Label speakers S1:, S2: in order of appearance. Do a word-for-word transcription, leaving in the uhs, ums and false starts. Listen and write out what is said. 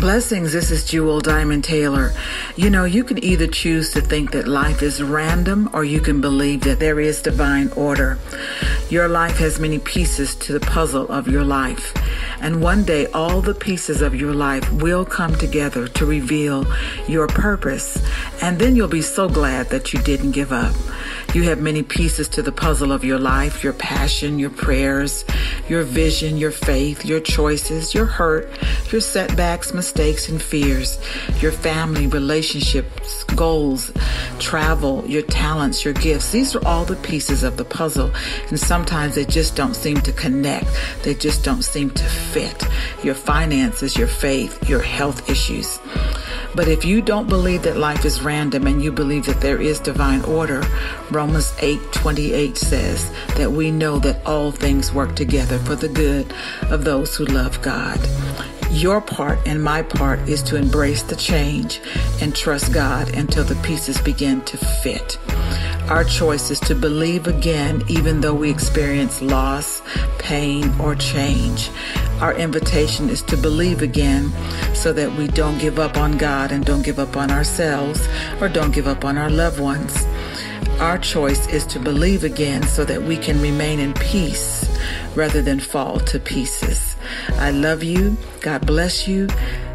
S1: Blessings, this is Jewel Diamond Taylor. You know, you can either choose to think that life is random or you can believe that there is divine order. Your life has many pieces to the puzzle of your life. And one day, all the pieces of your life will come together to reveal your purpose. And then you'll be so glad that you didn't give up. You have many pieces to the puzzle of your life, your passion, your prayers, your vision, your faith, your choices, your hurt, your setbacks, mistakes, and fears, your family, relationships, goals, travel, your talents, your gifts. These are all the pieces of the puzzle. And sometimes they just don't seem to connect. They just don't seem to fit. Your finances, your faith, your health issues. But if you don't believe that life is random and you believe that there is divine order, Romans eight twenty-eight says that we know that all things work together for the good of those who love God. Your part and my part is to embrace the change and trust God until the pieces begin to fit. Our choice is to believe again, even though we experience loss, pain, or change. Our invitation is to believe again so that we don't give up on God and don't give up on ourselves or don't give up on our loved ones. Our choice is to believe again so that we can remain in peace rather than fall to pieces. I love you. God bless you.